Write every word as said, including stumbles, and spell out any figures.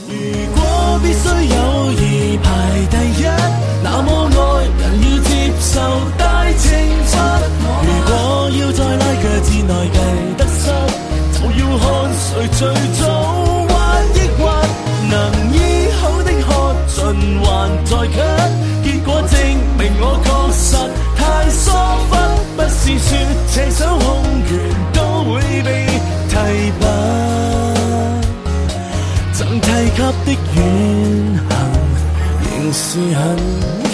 如果必須友誼排第一，那麼愛人要接受大懲罰。如果要在拉鋸戰內計得失，就要看誰最早患抑鬱。能醫好的喝盡還在咳，結果證明我確實太疏忽。不是說這手空拳都會被提拔，曾提及的遠行仍是很